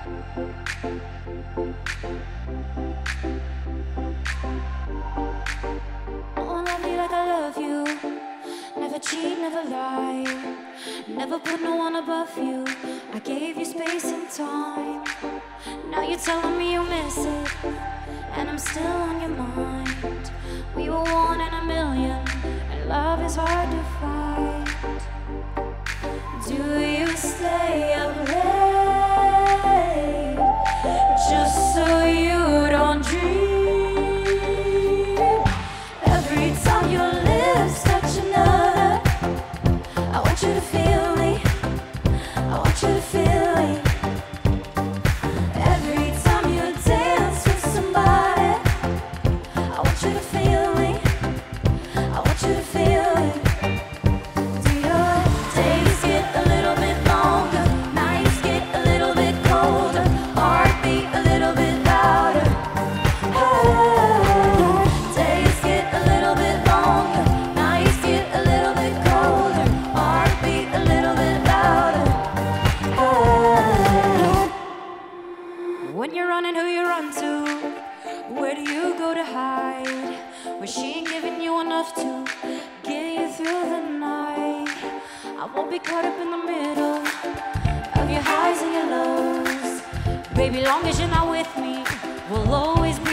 Oh, love me like I love you. Never cheat, never lie. Never put no one above you. I gave you space and time. Now you're telling me you miss it, and I'm still on your mind. We were one in a million, and love is hard to find. Do you stay up late just so you don't dream? Every time your lips touch another, I want you to feel me. I want you to feel me. Every time you dance with somebody, I want you to feel me. I want you to feel it. Do your days get a little bit longer? Nights get a little bit colder. Heartbeat a little bit louder. Days get a little bit longer. Nights get a little bit colder. Heartbeat a little bit louder. When you're running, who you run to? Where do you go to hide? When she ain't giving you enough to get you through the night. I won't be caught up in the middle of your highs and your lows. Baby, long as you're not with me, we'll always be